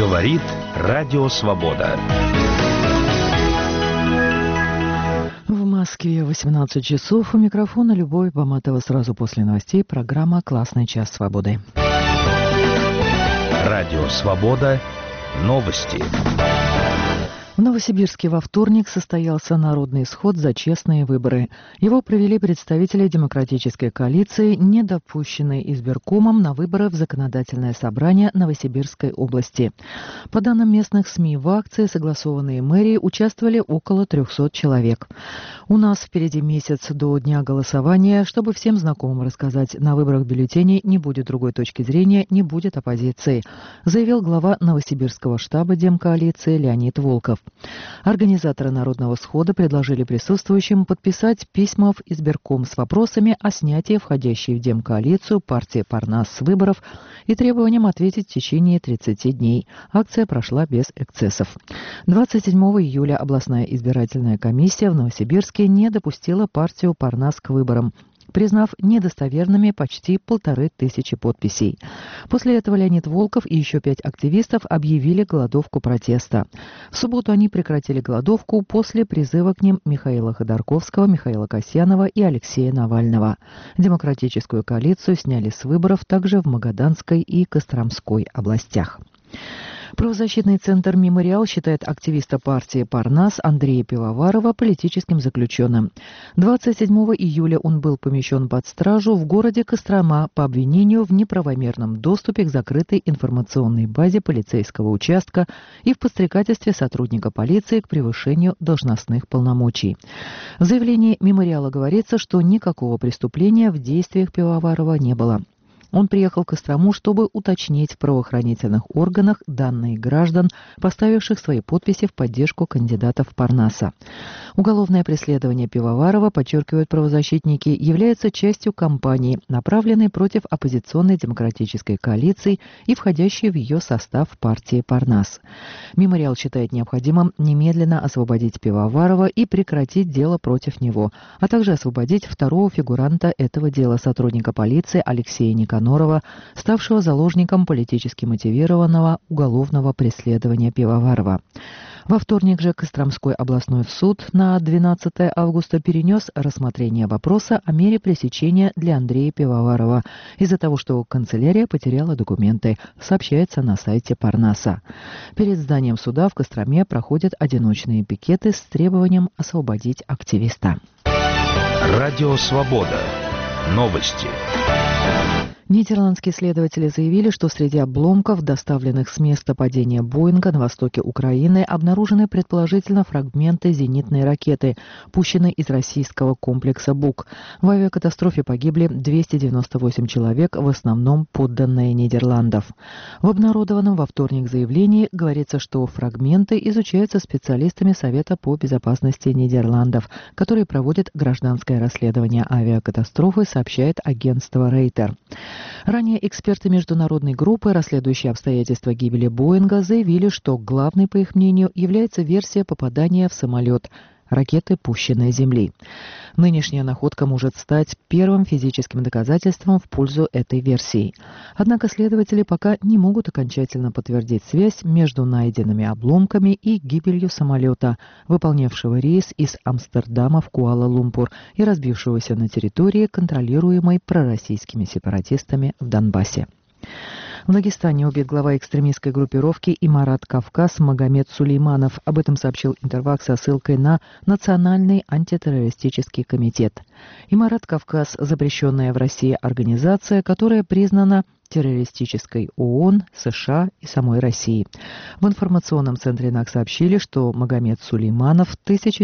Говорит Радио Свобода. В Москве 18 часов. У микрофона Любовь Баматова. Сразу после новостей программа «Классный час свободы». Радио Свобода. Новости. В Новосибирске во вторник состоялся народный сход за честные выборы. Его провели представители демократической коалиции, не допущенные избиркомом на выборы в законодательное собрание Новосибирской области. По данным местных СМИ, в акции, согласованные мэрией, участвовали около 300 человек. У нас впереди месяц до дня голосования. Чтобы всем знакомым рассказать, на выборах бюллетеней не будет другой точки зрения, не будет оппозиции, заявил глава Новосибирского штаба Демкоалиции Леонид Волков. Организаторы народного схода предложили присутствующим подписать письма в избирком с вопросами о снятии входящей в Демкоалицию партии Парнас с выборов и требованием ответить в течение 30 дней. Акция прошла без эксцессов. 27 июля областная избирательная комиссия в Новосибирске не допустила партию Парнас к выборам, признав недостоверными почти 1500 подписей. После этого Леонид Волков и еще 5 активистов объявили голодовку протеста. В субботу они прекратили голодовку после призыва к ним Михаила Ходорковского, Михаила Касьянова и Алексея Навального. Демократическую коалицию сняли с выборов также в Магаданской и Костромской областях. Правозащитный центр «Мемориал» считает активиста партии «Парнас» Андрея Пивоварова политическим заключенным. 27 июля он был помещен под стражу в городе Кострома по обвинению в неправомерном доступе к закрытой информационной базе полицейского участка и в подстрекательстве сотрудника полиции к превышению должностных полномочий. В заявлении «Мемориала» говорится, что никакого преступления в действиях Пивоварова не было. Он приехал в Кострому, чтобы уточнить в правоохранительных органах данные граждан, поставивших свои подписи в поддержку кандидатов Парнаса. Уголовное преследование Пивоварова, подчеркивают правозащитники, является частью кампании, направленной против оппозиционной демократической коалиции и входящей в ее состав партии Парнас. Мемориал считает необходимым немедленно освободить Пивоварова и прекратить дело против него, а также освободить второго фигуранта этого дела, сотрудника полиции Алексея Никонорова, ставшего заложником политически мотивированного уголовного преследования Пивоварова. Во вторник же Костромской областной суд на 12 августа перенес рассмотрение вопроса о мере пресечения для Андрея Пивоварова из-за того, что канцелярия потеряла документы, сообщается на сайте Парнаса. Перед зданием суда в Костроме проходят одиночные пикеты с требованием освободить активиста. Радио Свобода. Новости. Нидерландские следователи заявили, что среди обломков, доставленных с места падения Боинга на востоке Украины, обнаружены предположительно фрагменты зенитной ракеты, пущенной из российского комплекса «Бук». В авиакатастрофе погибли 298 человек, в основном подданные Нидерландов. В обнародованном во вторник заявлении говорится, что фрагменты изучаются специалистами Совета по безопасности Нидерландов, которые проводят гражданское расследование авиакатастрофы, сообщает агентство Рейтер. Ранее эксперты международной группы, расследующие обстоятельства гибели Боинга, заявили, что главной, по их мнению, является версия попадания в самолет ракеты, пущенной с Земли. Нынешняя находка может стать первым физическим доказательством в пользу этой версии. Однако следователи пока не могут окончательно подтвердить связь между найденными обломками и гибелью самолета, выполнявшего рейс из Амстердама в Куала-Лумпур и разбившегося на территории, контролируемой пророссийскими сепаратистами в Донбассе. В Дагестане убит глава экстремистской группировки «Имарат Кавказ» Магомед Сулейманов. Об этом сообщил Интерфакс со ссылкой на Национальный антитеррористический комитет. «Имарат Кавказ» — запрещенная в России организация, которая признана террористической ООН, США и самой России. В информационном центре НАК сообщили, что Магомед Сулейманов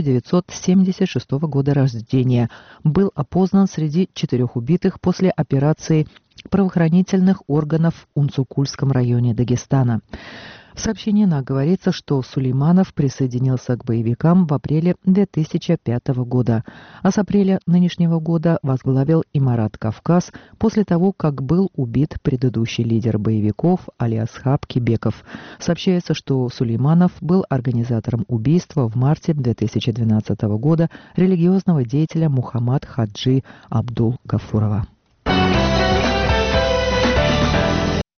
1976 года рождения был опознан среди 4 убитых после операции правоохранительных органов в Унцукульском районе Дагестана. В сообщении НАК говорится, что Сулейманов присоединился к боевикам в апреле 2005 года, а с апреля нынешнего года возглавил Имарат Кавказ после того, как был убит предыдущий лидер боевиков Алиасхаб Кибеков. Сообщается, что Сулейманов был организатором убийства в марте 2012 года религиозного деятеля Мухаммад Хаджи Абдул Гафурова.